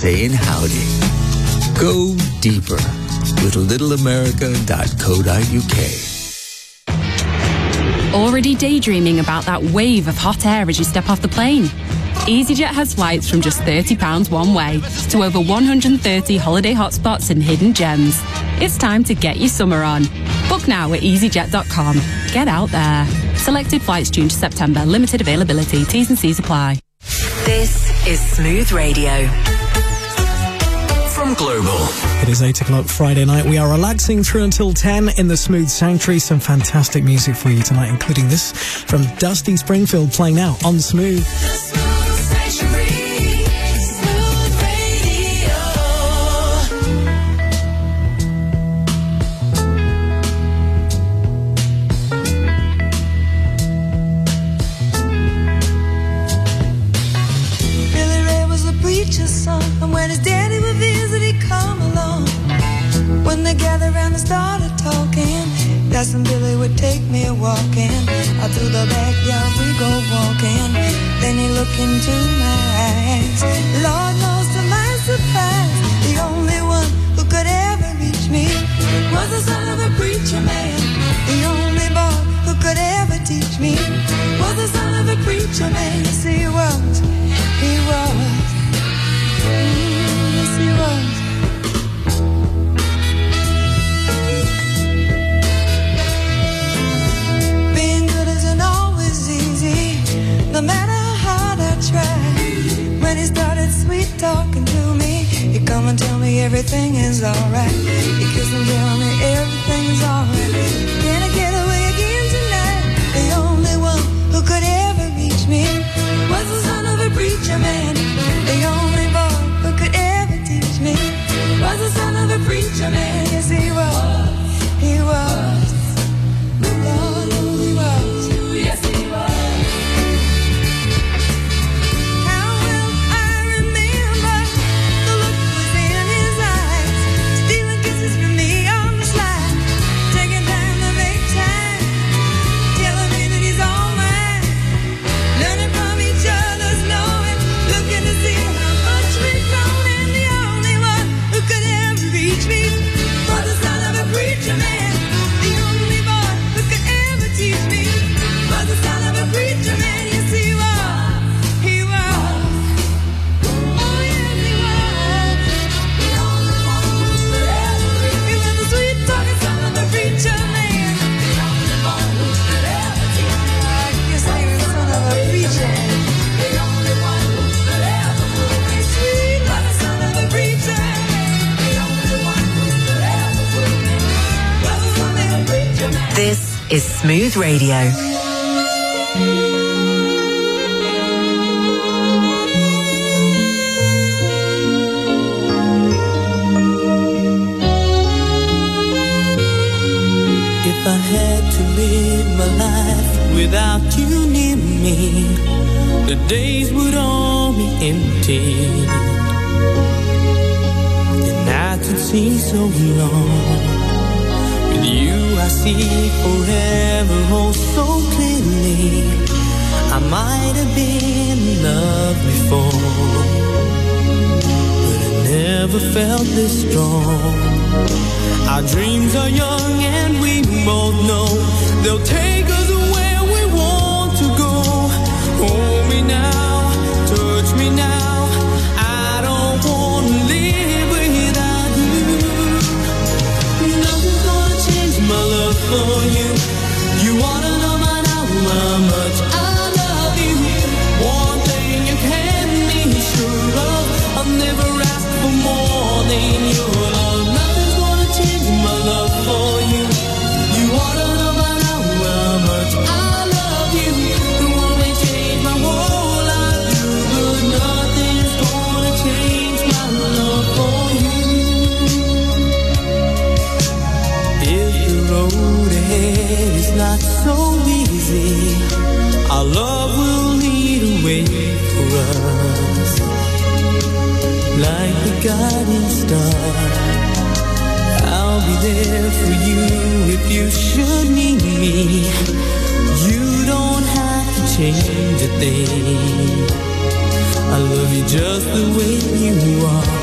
saying howdy. Go deeper with littleamerica.co.uk. Already daydreaming about that wave of hot air as you step off the plane? EasyJet has flights from just £30 one way to over 130 holiday hotspots and hidden gems. It's time to get your summer on. Book now at easyjet.com. Get out there. Selected flights June to September. Limited availability. T's and C's apply. This is Smooth Radio. From Global. It is 8 o'clock Friday night. We are relaxing through until 10 in the Smooth Sanctuary. Some fantastic music for you tonight, including this from Dusty Springfield playing now on Smooth. And Billy would take me walking out through the backyard. We go walking. Then he looked into my eyes. Lord knows to my surprise, the only one who could ever reach me was the son of a preacher man. The only boy who could ever teach me was the son of a preacher man. Yes, he was. He was. Yes, he was. No matter how hard I try, when he started sweet talking to me, he'd come and tell me everything is alright. He kissed and tell me everything's alright. Can I get away again tonight? The only one who could ever reach me was the son of a preacher man. The only boy who could ever teach me was the son of a preacher man. Yes, he was. He was. Lord, he was. Yes, he was. This is Smooth Radio. If I had to live my life without you near me, the days would all be empty. The nights would seem so long. With you I see forever oh so clearly. I might have been in love before, but I never felt this strong. Our dreams are young and we both know they'll take us where we want to go. Hold me now, touch me now, I don't want to live without you. Nothing's gonna change my love for you. You wanna know by now how much I love you. One thing you can be sure of, I've never asked for more than your love. Nothing's gonna change my love for you. You wanna know by now how much I love you. It won't change my whole life, but nothing's gonna change my love for you. If the road ahead is not so easy, our love will lead a way for us. Like the guiding star, I'll be there for you if you should need me. You don't have to change a thing. I love you just the way you are.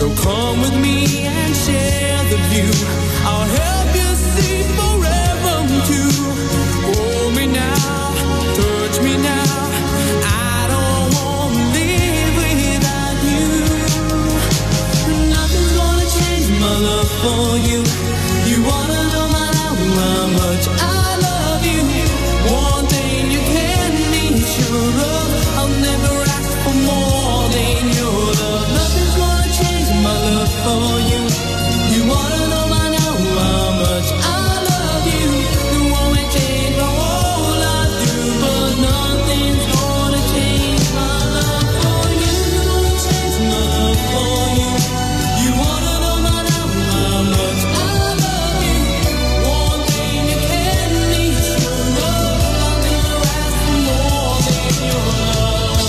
So come with me and share the view. I'll help you see forever too. Hold me now, touch me now. I don't want to live without you. Nothing's gonna change my love for you. You wanna know how much I love you. One thing you can be sure of, I'll never ask for more than your love. Nothing's gonna change my love for you. You wanna know by now how much I love you. It won't change my whole life through, but nothing's gonna change my love for you. Change my love for you. You wanna know by now how much I love you. One thing you can be sure of, I'll never ask for more than your love.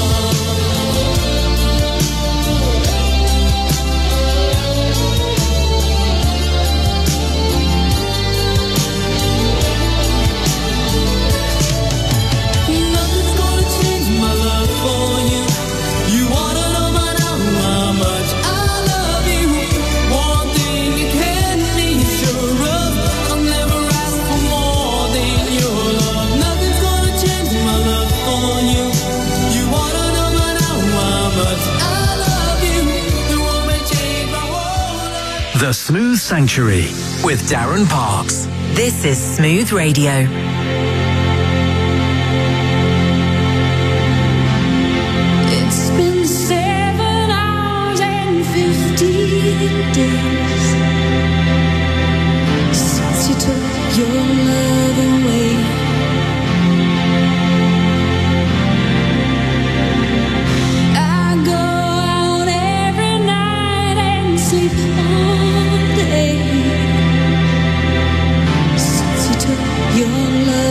Nothing's gonna change my love for you. You wanna know by now how much I love you. One thing you can be sure of, I'll never ask for more than your love. Nothing's gonna change my love for you. You wanna know by now how much I love you. It won't change my whole life. The Smooth Sanctuary with Darren Parks. This is Smooth Radio. It's been 7 hours and 15 days since you took your love away. I go out every night and sleep all day since you took your love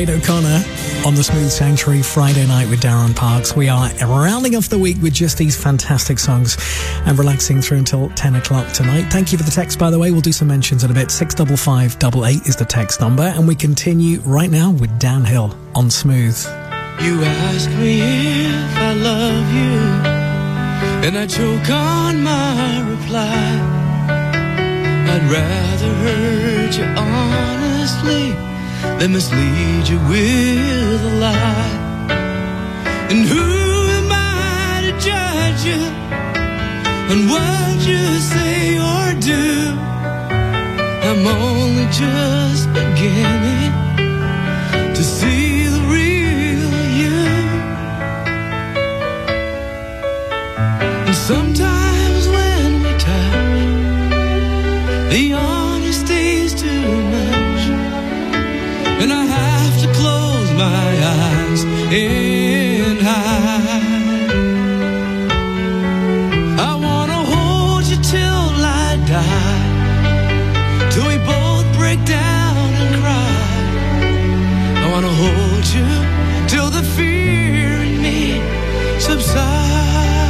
Sinead O'Connor on the Smooth Sanctuary Friday night with Darren Parks. We are rounding off the week with just these fantastic songs and relaxing through until 10 o'clock tonight. Thank you for the text, by the way. We'll do some mentions in a bit. 65588 is the text number, and we continue right now with Dan Hill on Smooth. You ask me if I love you, and I choke on my reply. I'd rather hurt you honestly than mislead you with a lie. And who am I to judge you on what you say or do? I'm only just beginning to see the real you. And sometimes when we touch, the honesty's too much, and I have to close my eyes and hide. I wanna hold you till I die, till we both break down and cry. I wanna hold you till the fear in me subsides.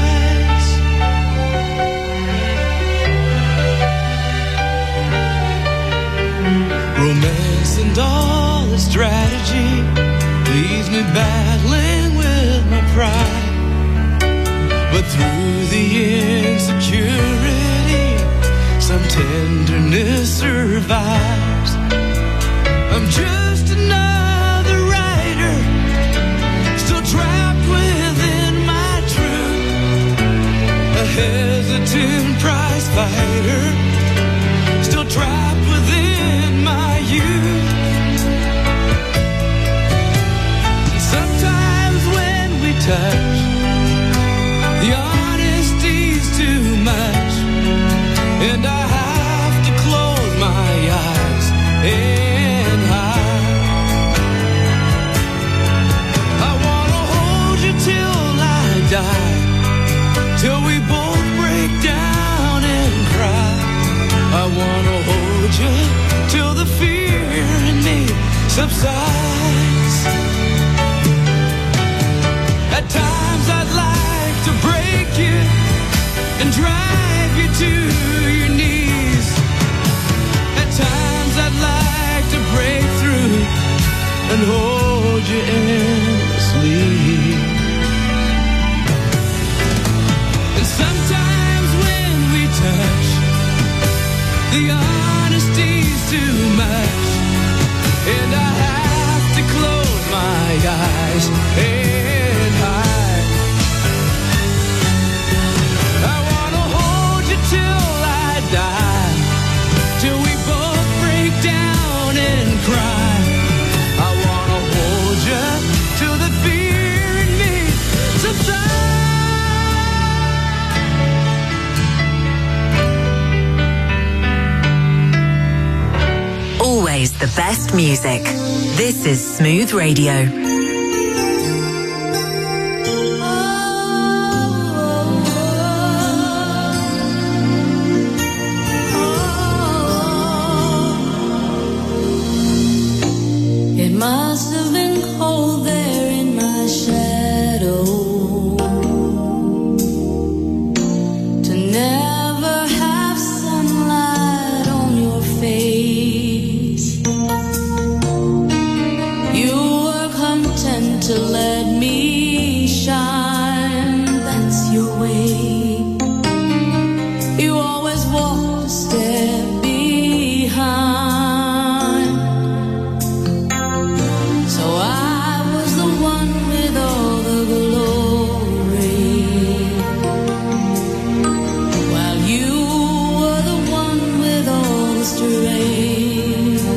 Romance and all its strategy leaves me battling with my pride. But through the insecurity, some tenderness survives. I'm just another writer, still trapped within my truth. A hesitant prize fighter, still trapped within my youth. And sometimes when we touch, the honesty's too much, and I have to close my eyes and hide. I wanna hold you till I die, till we both break down and cry. I wanna hold you till the fear in me subsides. At times I'd like to break you and drive you to your knees. At times I'd like to break through and hold you endlessly. And sometimes when we touch, the honesty's too much, and I have to close my eyes and hide. I wanna hold you till I die, till we both break down and cry. I wanna hold you till the fear in me subsides. Always the best music. This is Smooth Radio. It must have been cold there in my shadow, to never have sunlight on your face. You were content to let me shine, that's your way. You always walked a step behind. So I was the one with all the glory, while you were the one with all the strength.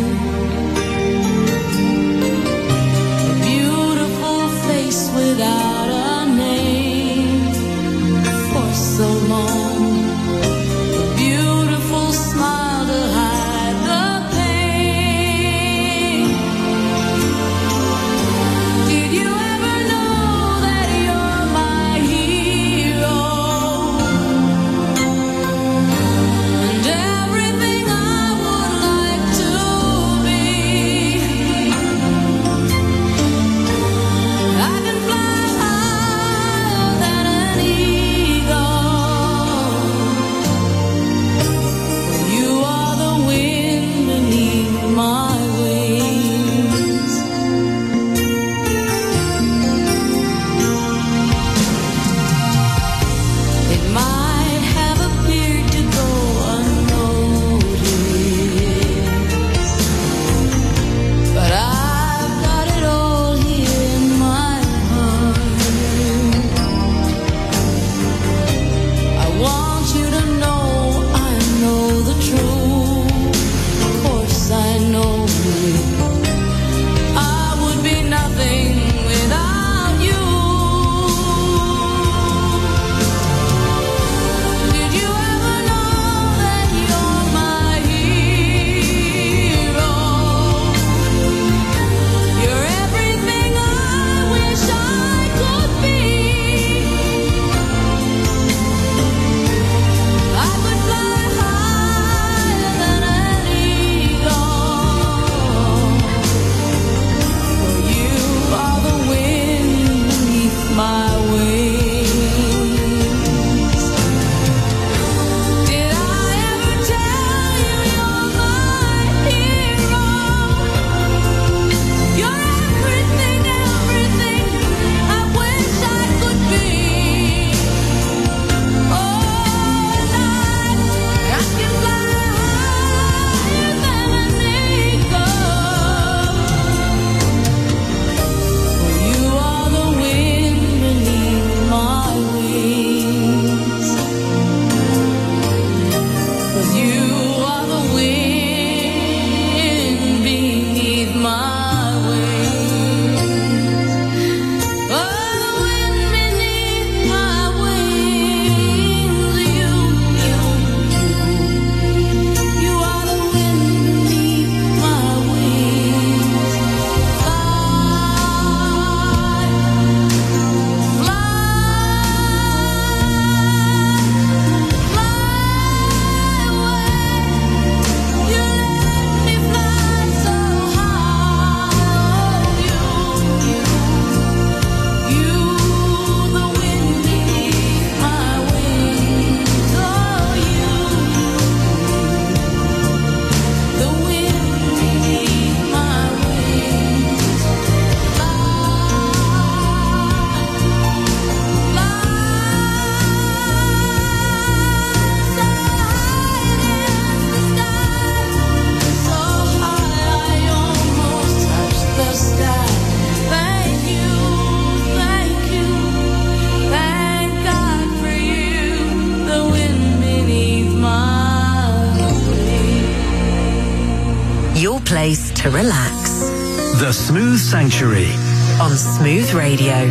A beautiful face without a name for so long. A beautiful smile to hide the pain. Did you ever know that you're my hero? And everything I would like to be. to relax. The Smooth Sanctuary On Smooth Radio.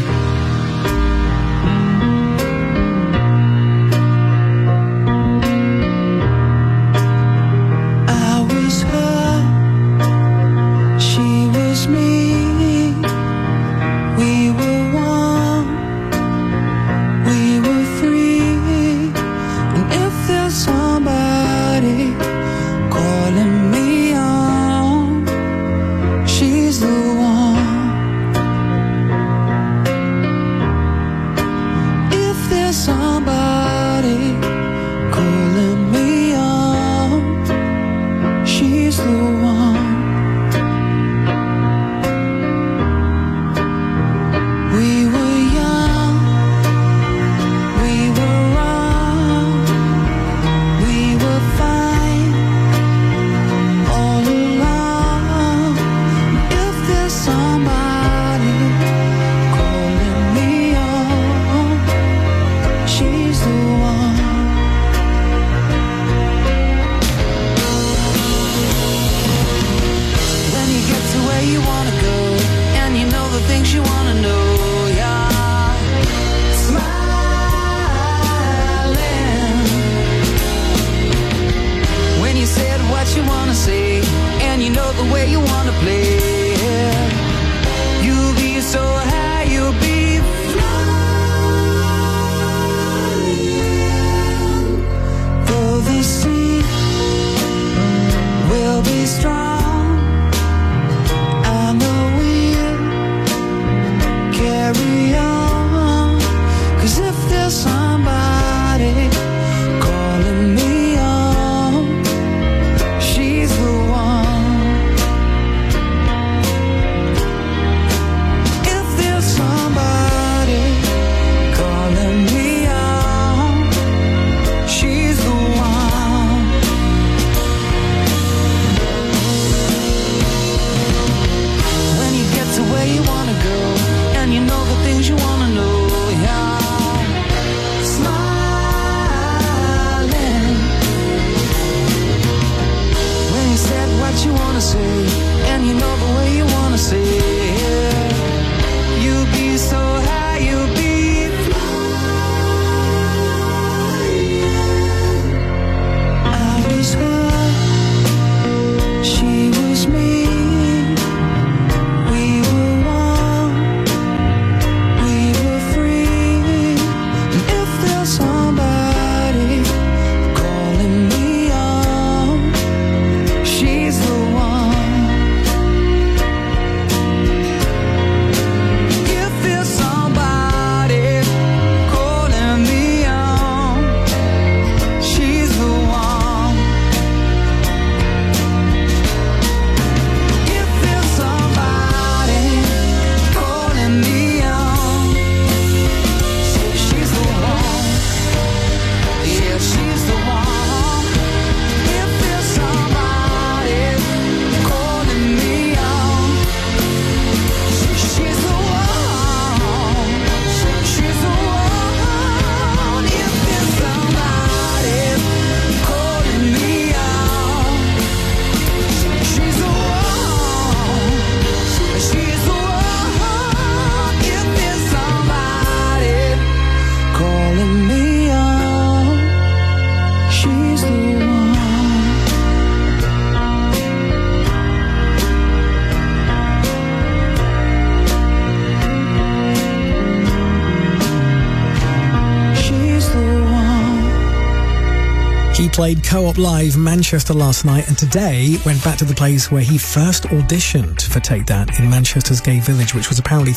Played Co-op Live Manchester last night, and today went back to the place where he first auditioned for Take That in Manchester's Gay Village, which was apparently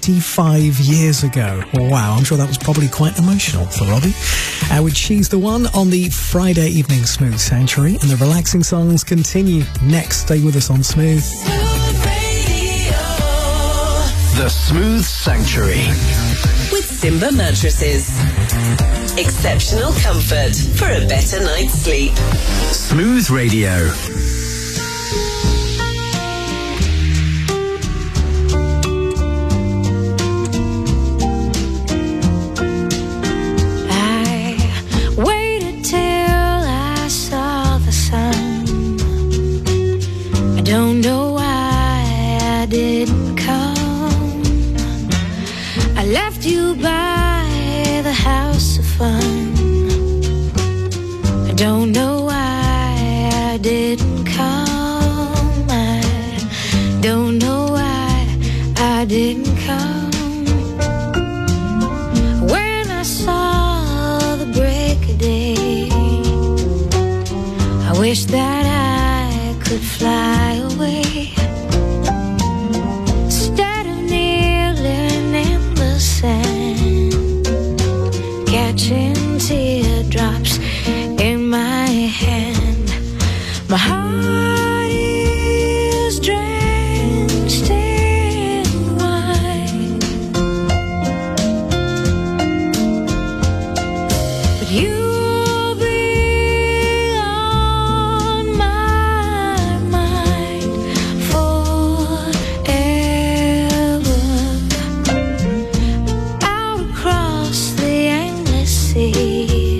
35 years ago. Wow, I'm sure that was probably quite emotional for Robbie. With She's the One on the Friday evening Smooth Sanctuary, and the relaxing songs continue next. Stay with us on Smooth. The Smooth Sanctuary with Simba Mattresses. Exceptional comfort for a better night's sleep. Smooth Radio. I waited till I saw the sun. I don't know why. I left you by the house of fun. I don't know why I didn't come. I don't know why I didn't come. When I saw the break of day, I wish that I could fly away. Instead of kneeling in the sand, catching teardrops in my hand, my heart is drenched in wine. But you'll be on my mind forever. Out across the endless sea,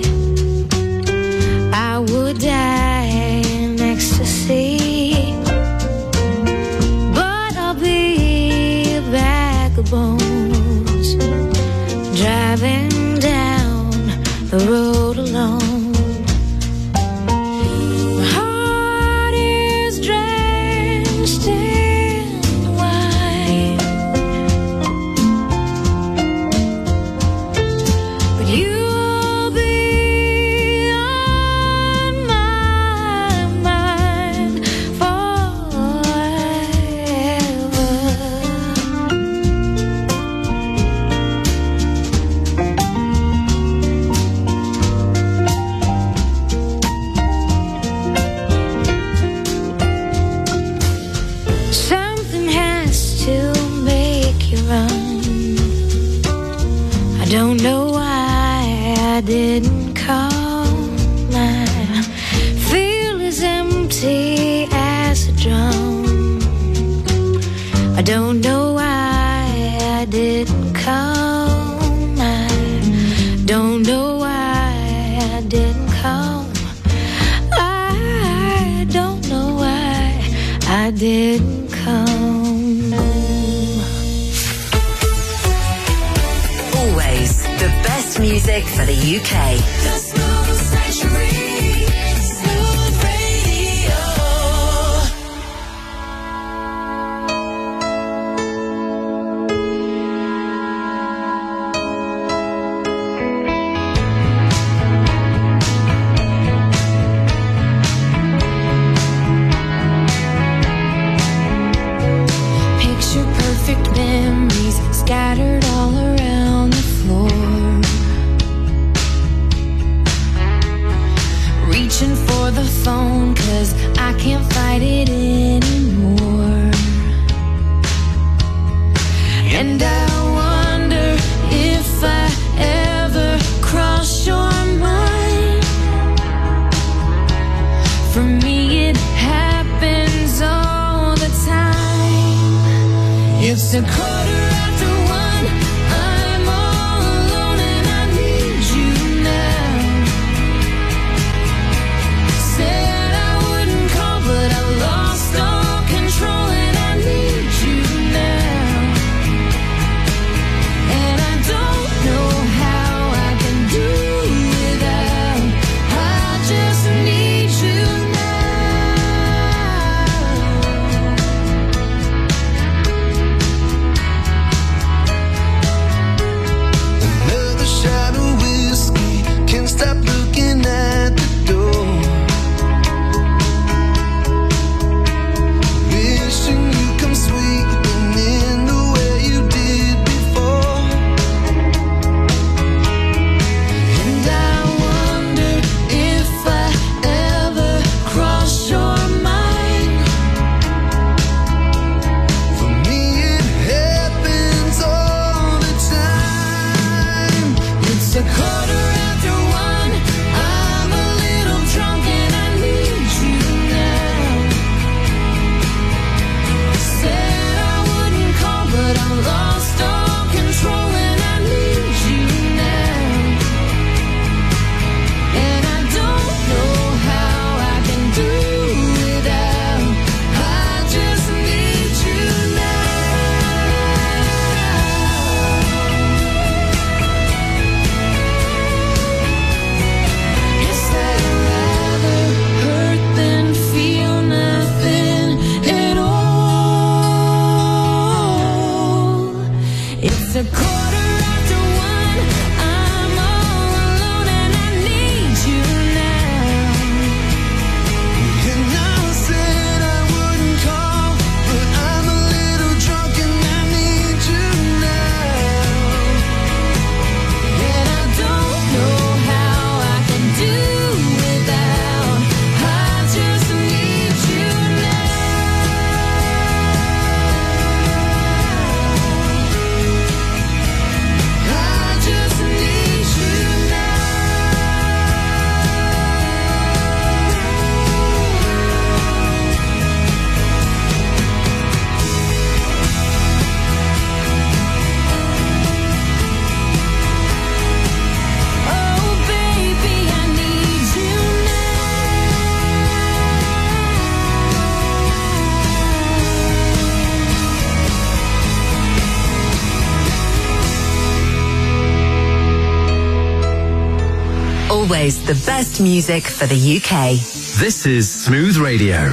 I would die in ecstasy, but I'll be a bag of bones, driving down the road alone. My heart is drenched in wine, but you'll be on my mind forever. Something has to make you run. I don't know why I didn't come. I feel as empty as a drum. I don't know why I didn't come. I don't know why I didn't come. I don't know why I didn't come. Always the best music for the UK. The Smooth Sanctuary, Smooth Radio. Picture perfect memories scattered all around the floor. Reaching for the phone 'cause I can't fight it anymore. And I wonder if I ever cross your mind. For me it happens all the time. It's a quarter after one, I'm all alone and I need you now. Said I wouldn't call but I lost all control. always the best music for the UK. This is Smooth Radio.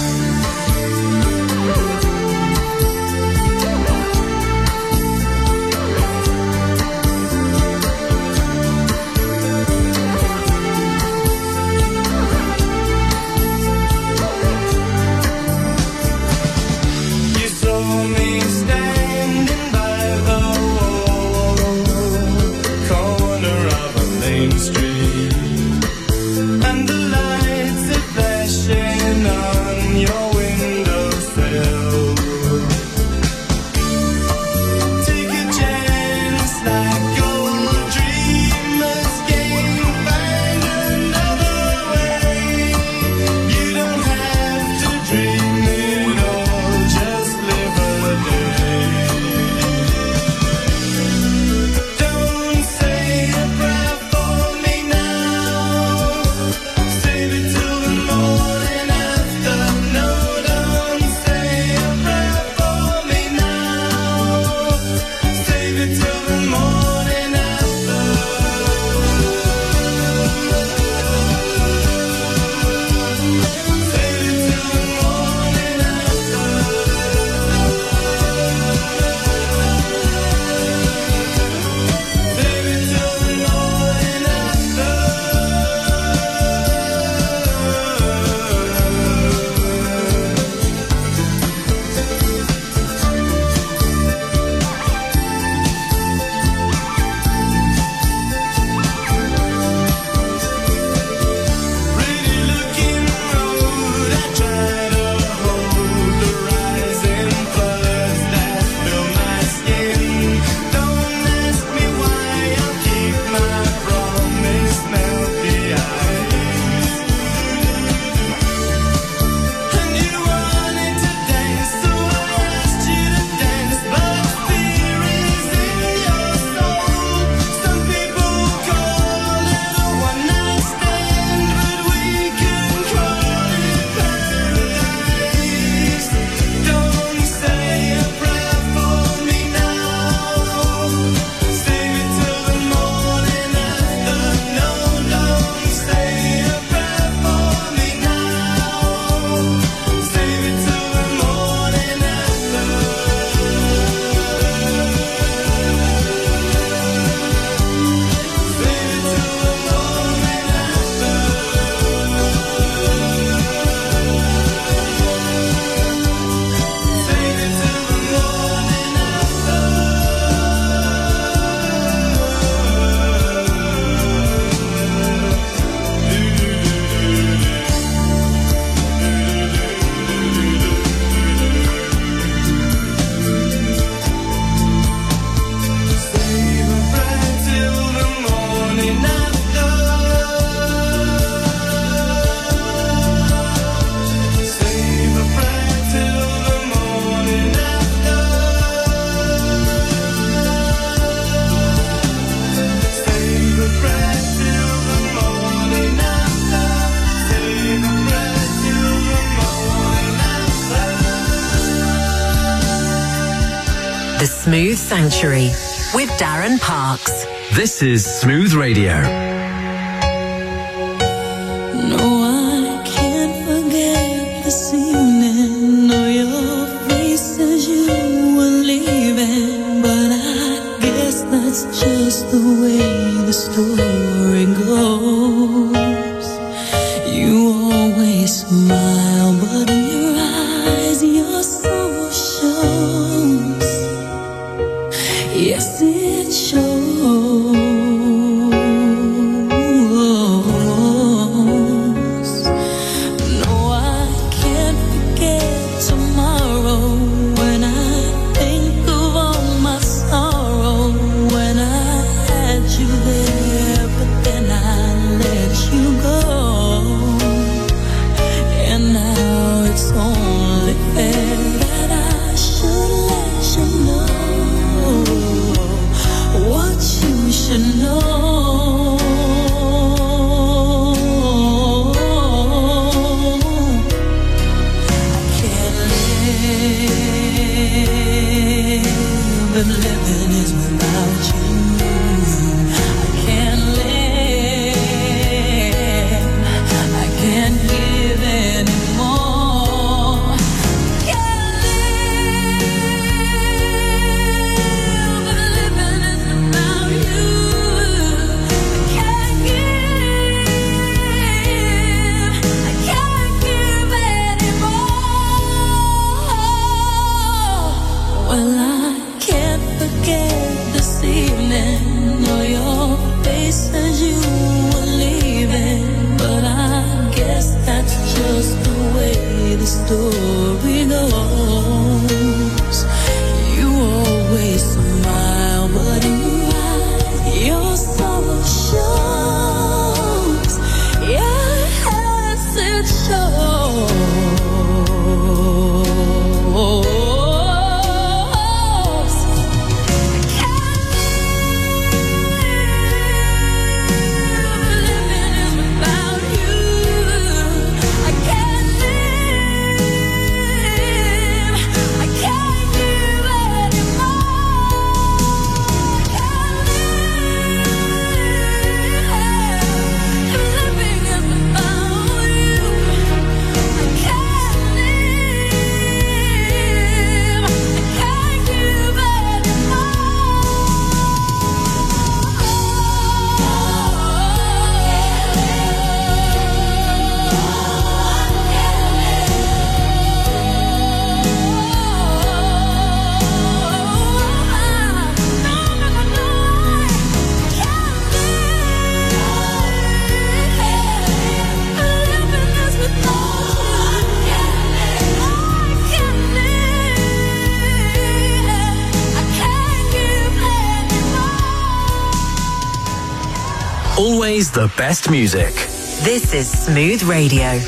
Smooth Sanctuary with Darren Parks. This is Smooth Radio. No, I can't forget this evening or your face as you were leaving, but I guess that's just the way the story goes. You always smile, but in your eyes your soul shows. Yes, it shows. No, I can't forget tomorrow when I think of all my sorrow when I had you there. But saw your face as you were leaving, but I guess that's just the way the story goes. You always smile, but in your eyes your sorrow shows. Yes, it shows. Always the best music. This is Smooth Radio.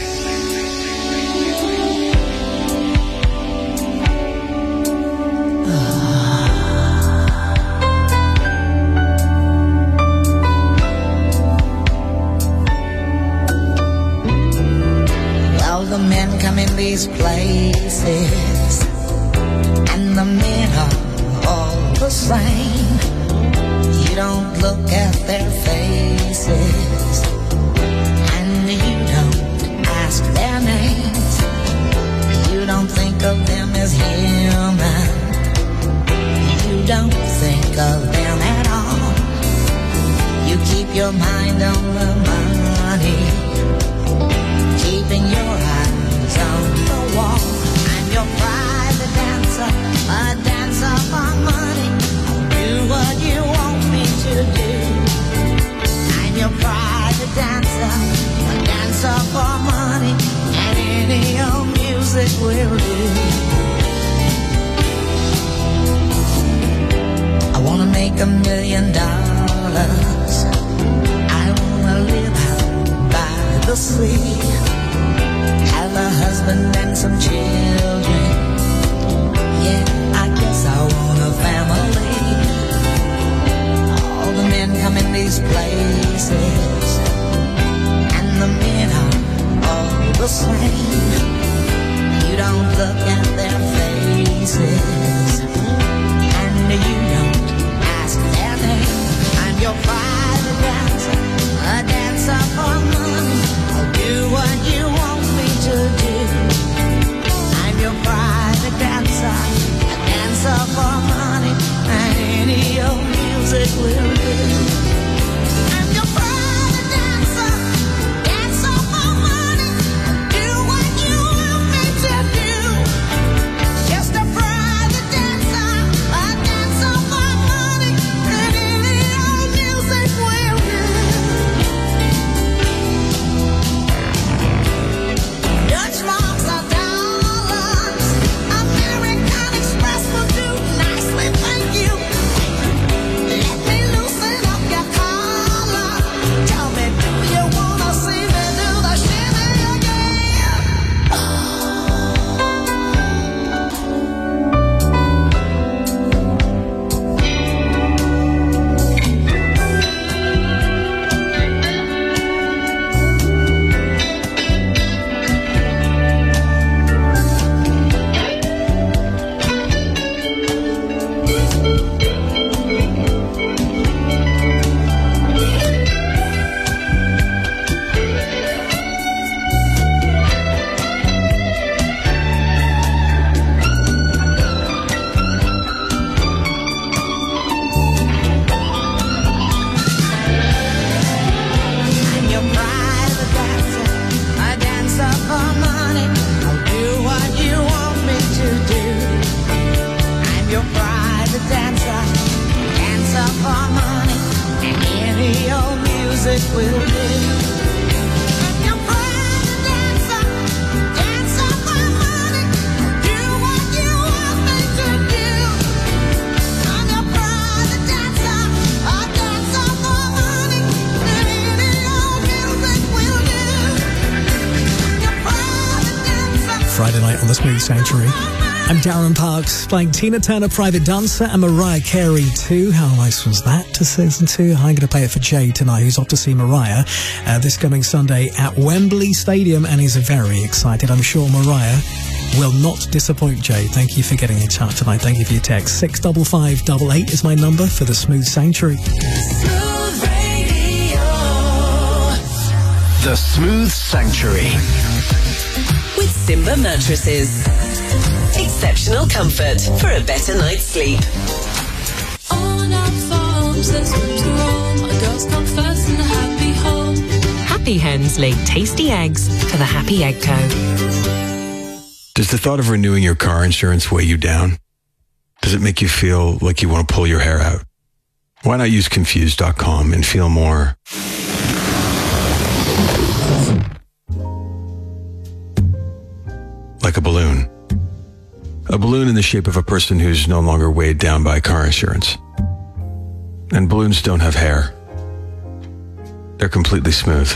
Well, the men come in these places, and the men are all the same. You don't look at their faces, and you don't ask their names. You don't think of them as human. You don't think of them at all. You keep your mind on the money, keeping your eyes on the wall. I'm your private dancer, a dancer for money. Do what you want me to do. I'm your private dancer, a dancer for money, and any old music will do. I wanna make $1 million. I wanna live out by the sea, have a husband and some children. Yeah, I guess I want a family. All the men come in these places, and the men are all the same. You don't look at their faces, and you don't ask their name. I'm your private dancer, a dancer for money. I'll do what you want me to do. radio music will do. Friday night on the Smooth Sanctuary. I'm Darren Parks, playing Tina Turner, Private Dancer, and Mariah Carey too. How nice was that to listen to? I'm going to play it for Jay tonight, who's off to see Mariah this coming Sunday at Wembley Stadium, and he's very excited. I'm sure Mariah will not disappoint Jay. Thank you for getting in touch tonight. Thank you for your text. 65588 is my number for the Smooth Sanctuary. Smooth Radio. The Smooth Sanctuary. With Simba Mattresses. Exceptional comfort for a better night's sleep. On our farms, there's room to roam. Our girls come first in the happy home. Happy hens lay tasty eggs for the Happy Egg Co. Does the thought of renewing your car insurance weigh you down? Does it make you feel like you want to pull your hair out? Why not use Confused.com and feel more like a balloon? A balloon in the shape of a person who's no longer weighed down by car insurance. And balloons don't have hair. They're completely smooth.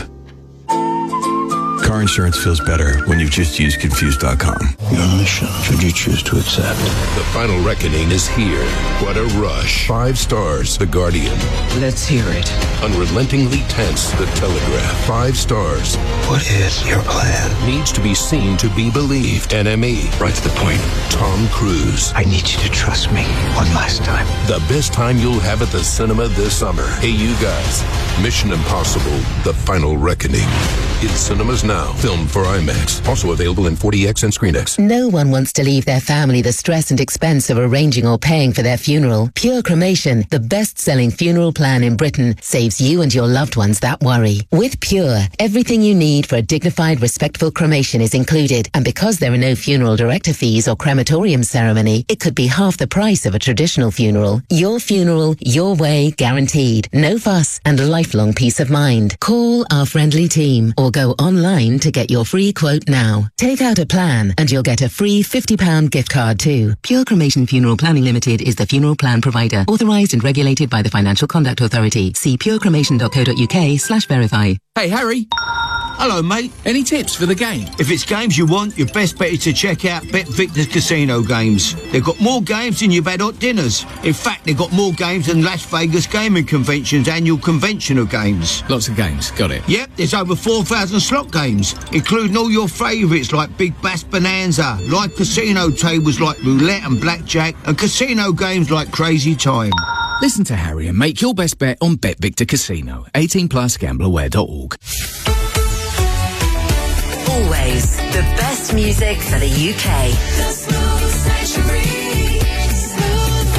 Car insurance feels better when you've just used Confused.com. Your mission, should you choose to accept. The final reckoning is here. What a rush. 5 stars, The Guardian. Let's hear it. Unrelentingly tense, The Telegraph. 5 stars. What is your plan? Needs to be seen to be believed. NME. Right to the point. Tom Cruise. I need you to trust me one last time. The best time you'll have at the cinema this summer. Hey, you guys. Mission Impossible, The Final Reckoning. In cinemas now. Filmed for IMAX. Also available in 4DX and ScreenX. No one wants to leave their family the stress and expense of arranging or paying for their funeral. Pure Cremation, the best-selling funeral plan in Britain, saves you and your loved ones that worry. With Pure, everything you need for a dignified, respectful cremation is included. And because there are no funeral director fees or crematorium ceremony, it could be half the price of a traditional funeral. Your funeral, your way, guaranteed. No fuss and a lifelong peace of mind. Call our friendly team or go online to get your free quote now. Take out a plan and you'll get a free £50 gift card too. Pure Cremation Funeral Planning Limited is the funeral plan provider, authorised and regulated by the Financial Conduct Authority. See purecremation.co.uk/verify. Hey, Harry. Hello, mate. Any tips for the game? If it's games you want, your best bet is to check out Bet Victor's Casino games. They've got more games than you've had hot dinners. In fact, they've got more games than Las Vegas Gaming Convention's annual convention of games. Lots of games, got it. Yep, there's over 4,000 slot games, including all your favourites like Big Bass Bonanza, live casino tables like roulette and blackjack, and casino games like Crazy Time. Listen to Harry and make your best bet on Bet Victor Casino. 18+, gambleaware.org. Always the best music for the UK. The Smooth Sanctuary. Smooth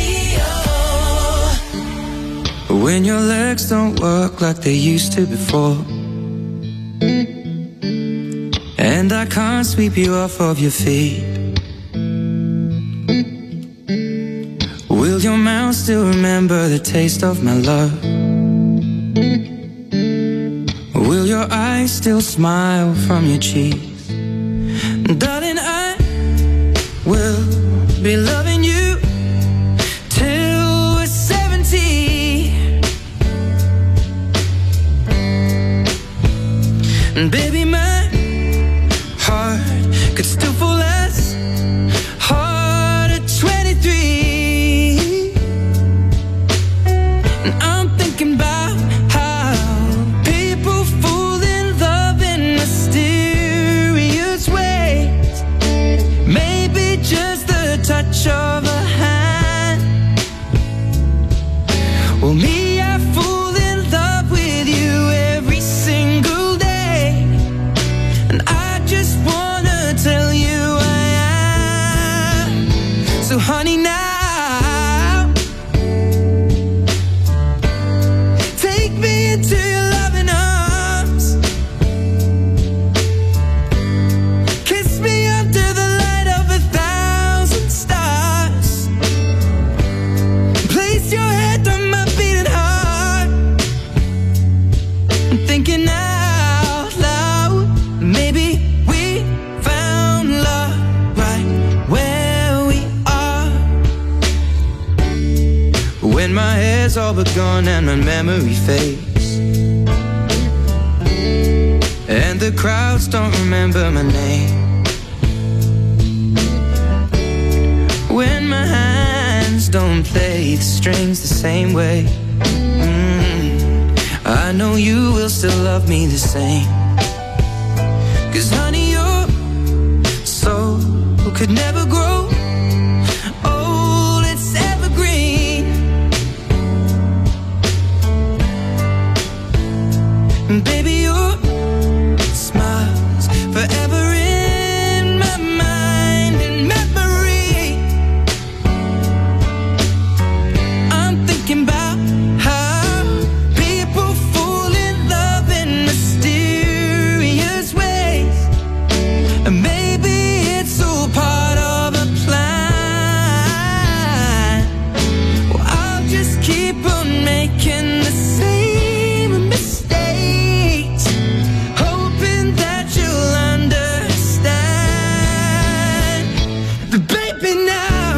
Radio. When your legs don't work like they used to before, and I can't sweep you off of your feet, will your mouth still remember the taste of my love? Will your eyes still smile from your cheeks? Darling, I will be loving you till we're 70. And baby, my heart could still fall as hard at 23. And I'm thinking about how people fall in love in mysterious ways. Maybe just the touch of a hand. Well, me, I fall in love with you every single day. And I just wanna tell you I am. So honey, now take me into your loving arms. Kiss me under the light of 1,000 stars. Place your head on my beating heart. all but gone and my memory fades, and the crowds don't remember my name. When my hands don't play the strings the same way, I know you will still love me the same. 'Cause honey, your soul could never grow old, it's evergreen. And baby, your smile's forever in my mind and memory. I'm thinking about how people fall in love in mysterious ways, and maybe it's all part of a plan. Well, I'll just keep on making the same mistakes, hoping that you'll understand. But baby, now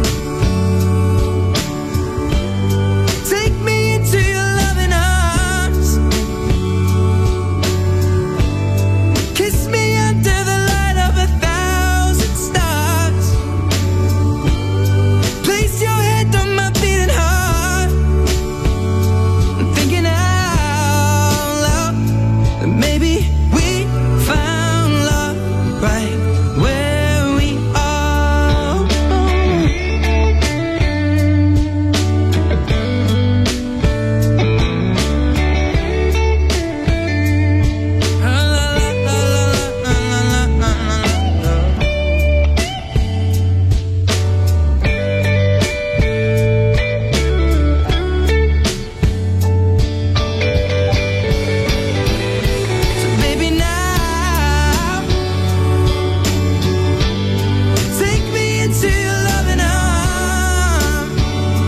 take me into your loving arms, kiss me under the light of 1,000 stars, place your head on my beating heart. I'm thinking out loud that maybe we found love right where we are. So baby, now take me into your loving arms,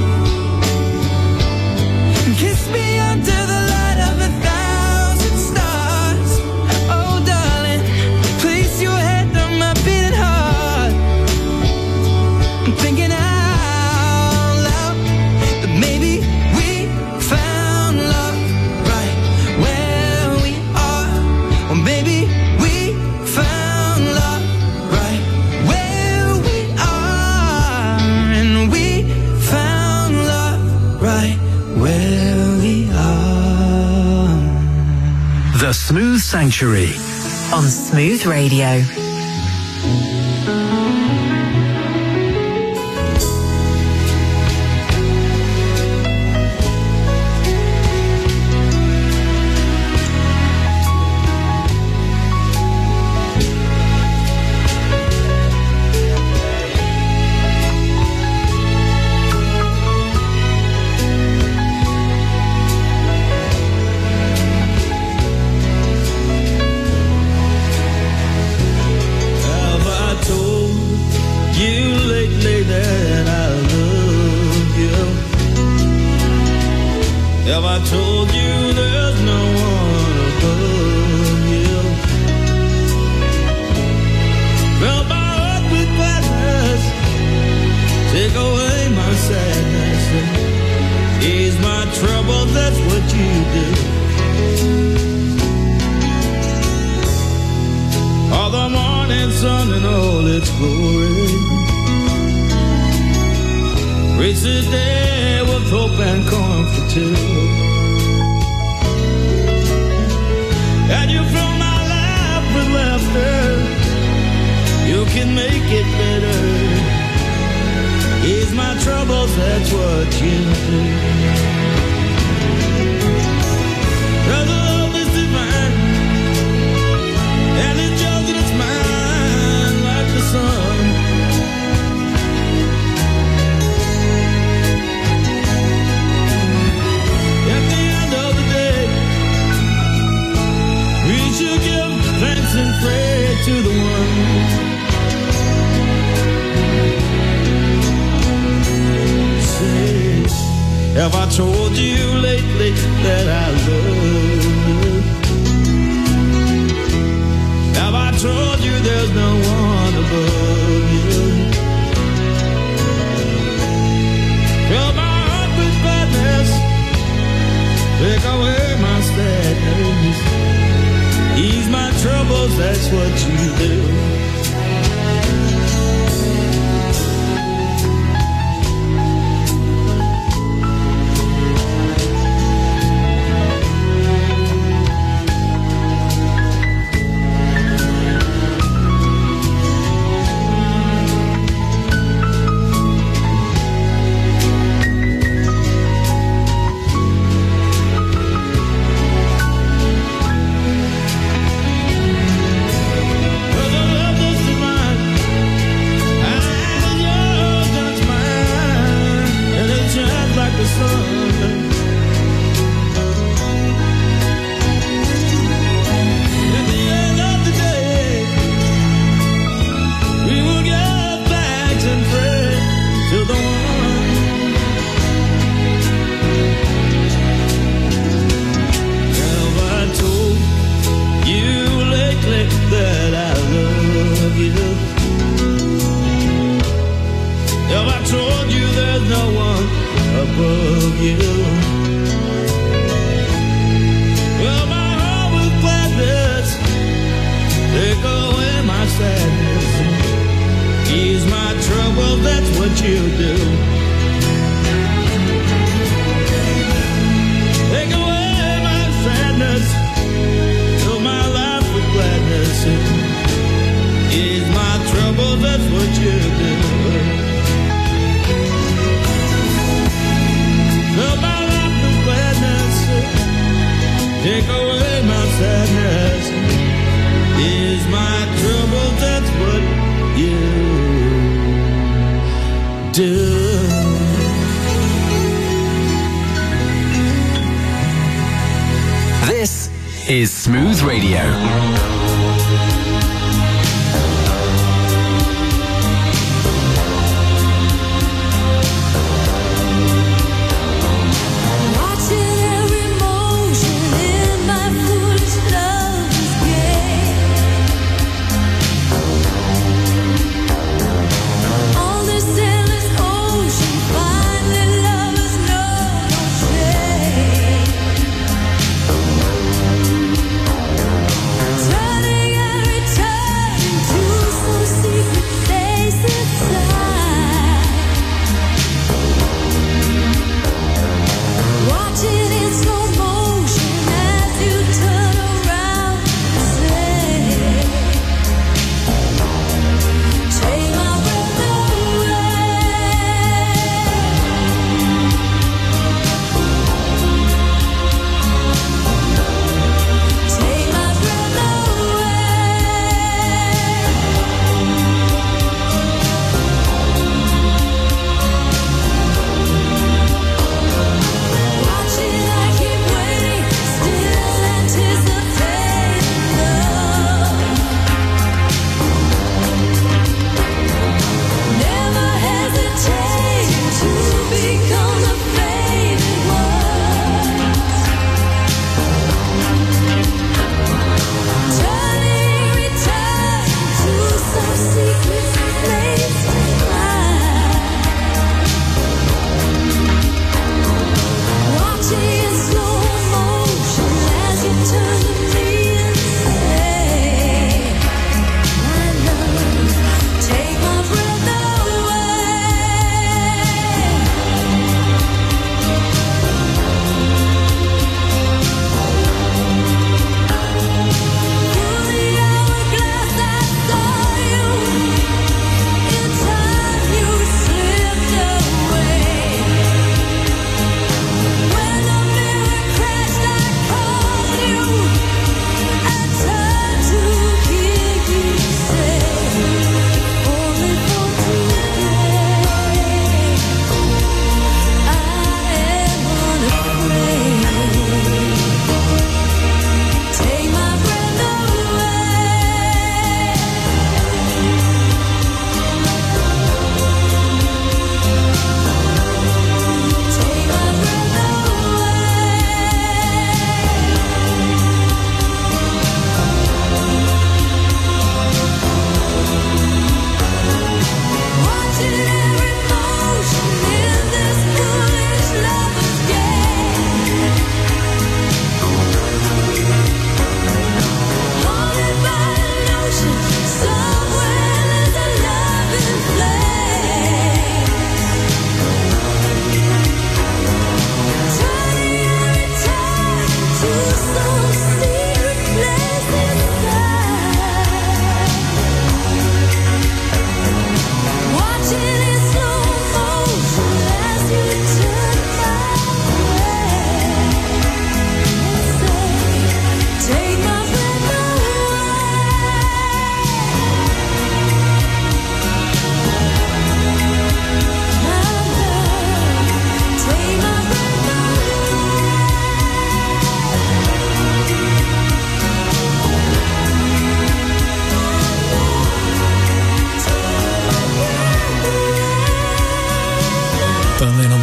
kiss me under the light of 1,000 stars. Oh darling, place your head on my beating heart. I'm thinking out loud that maybe we found love right where we are. Or maybe we found love right where we are. And we found love right where we are. The Smooth Sanctuary. On Smooth Radio. Have I told you lately that I love you? Have I told you there's no one above you? Fill my heart with gladness, take away my sadness, and ease my trouble, that's what you do. All the morning sun and all its glory, reach the day with hope and comfort too. And you fill my life with laughter, you can make it better. Ease my troubles, that's what you do. Your love is divine, and it's yours and it's mine like the sun. At the end of the day, we should give thanks and pray to the one. Say, have I told you lately that I love you? Have I told you there's no one above you? Fill my heart with gladness, that's what you do. Is Smooth Radio. When I'm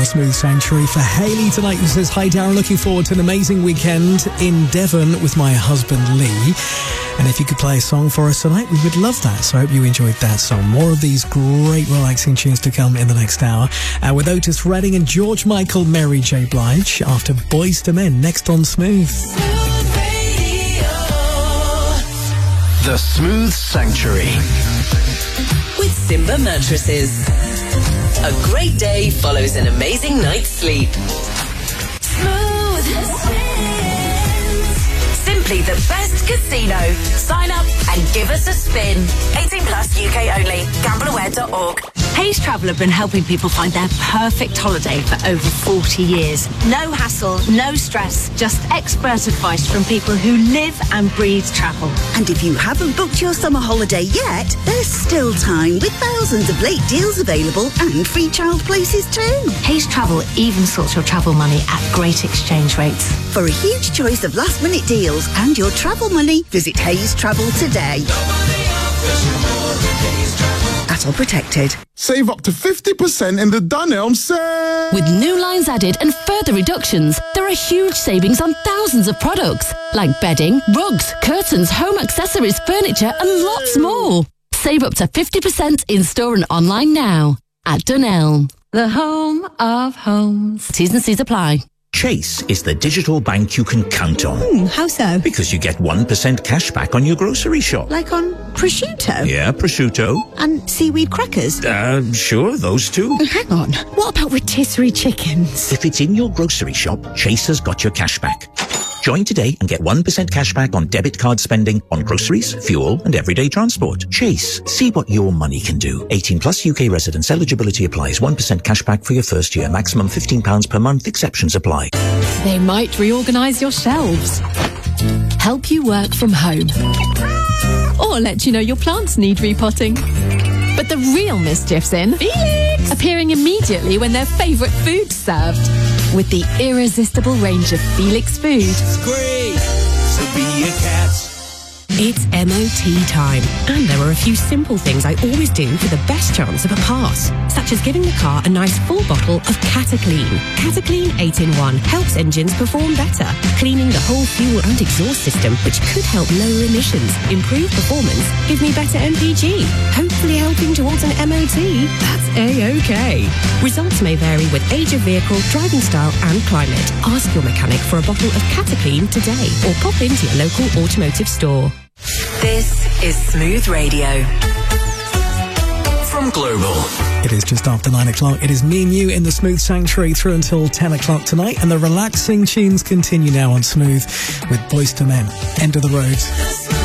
Smooth Sanctuary for Hayley tonight, who says, hi Darren, looking forward to an amazing weekend in Devon with my husband Lee. And if you could play a song for us tonight, we would love that. So I hope you enjoyed that song. More of these great relaxing tunes to come in the next hour. With Otis Redding and George Michael, Mary J. Blige after Boyz II Men, next on Smooth. The Smooth Sanctuary. With Simba Mattresses. A great day follows an amazing night's sleep. Smooth. Simply the best casino. Sign up and give us a spin. 18 plus UK only. Gambleaware.org. Hayes Travel have been helping people find their perfect holiday for over 40 years. No hassle, no stress, just expert advice from people who live and breathe travel. And if you haven't booked your summer holiday yet, there's still time with thousands of late deals available and free child places too. Hayes Travel even sorts your travel money at great exchange rates. For a huge choice of last-minute deals and your travel money, visit Hayes Travel today. All protected. Save up to 50% in the Dunelm sale. With new lines added and further reductions, there are huge savings on thousands of products like bedding, rugs, curtains, home accessories, furniture and lots more. Save up to 50% in store and online now at Dunelm, the home of homes. T's and C's apply. Chase is the digital bank you can count on. How so? Because you get 1% cash back on your grocery shop. Like on prosciutto? Yeah, prosciutto. And seaweed crackers? Sure, those two. Hang on, what about rotisserie chickens? If it's in your grocery shop, Chase has got your cash back. Join today and get 1% cash back on debit card spending on groceries, fuel and everyday transport. Chase. See what your money can do. 18 plus UK residents. Eligibility applies. 1% cash back for your first year. Maximum £15 per month. Exceptions apply. They might reorganise your shelves, help you work from home, or let you know your plants need repotting. But the real mischief's in Felix, appearing immediately when their favourite food's served. With the irresistible range of Felix food. It's great to be a cat. It's MOT time, and there are a few simple things I always do for the best chance of a pass, such as giving the car a nice full bottle of Cataclean. Cataclean 8-in-1 helps engines perform better, cleaning the whole fuel and exhaust system, which could help lower emissions, improve performance, give me better MPG, hopefully helping towards an MOT. That's A-OK. Results may vary with age of vehicle, driving style and climate. Ask your mechanic for a bottle of Cataclean today, or pop into your local automotive store. This is Smooth Radio. From Global. It is just after 9 o'clock. It is me and you in the Smooth Sanctuary through until 10 o'clock tonight. And the relaxing tunes continue now on Smooth with Boyz II Men. End of the road.